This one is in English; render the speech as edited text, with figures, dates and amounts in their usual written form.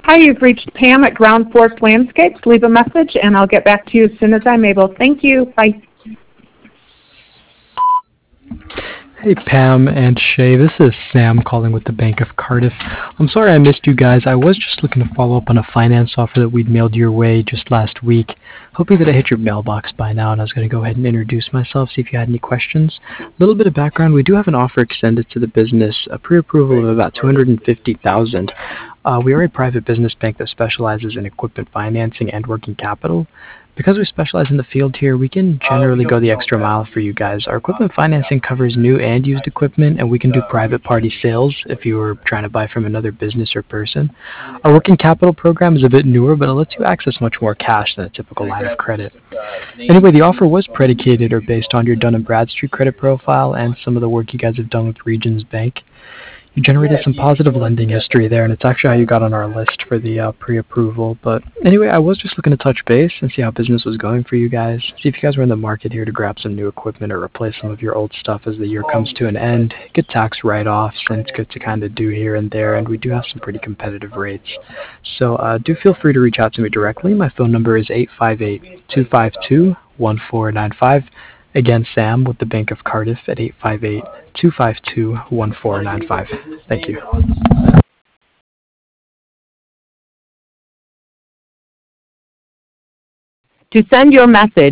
Hi, you've reached Pam at Ground Force Landscapes. Leave a message, and I'll get back to you as soon as I'm able. Thank you. Bye. Hey Pam and Shay, this is Sam calling with the Bank of Cardiff. I'm sorry I missed you guys. I was just looking to follow up on a finance offer that we'd mailed your way just last week. Hoping that I hit your mailbox by now, and I was going to go ahead and introduce myself, see if you had any questions. A little bit of background, we do have an offer extended to the business, a pre-approval of about $250,000. We are a private business bank that specializes in equipment financing and working capital. Because we specialize in the field here, we can generally go the extra mile for you guys. Our equipment financing covers new and used equipment, and we can do private party sales if you were trying to buy from another business or person. Our working capital program is a bit newer, but it lets you access much more cash than a typical line of credit. Anyway, the offer was predicated or based on your Dun & Bradstreet credit profile and some of the work you guys have done with Regions Bank. You generated some positive lending history there, and it's actually how you got on our list for the pre-approval. But anyway, I was just looking to touch base and see how business was going for you guys. See if you guys were in the market here to grab some new equipment or replace some of your old stuff as the year comes to an end. Get tax write-offs, and it's good to kind of do here and there, and we do have some pretty competitive rates. So do feel free to reach out to me directly. My phone number is 858-252-1495. Again, Sam with the Bank of Cardiff at 858-252-1495. Thank you. To send your message,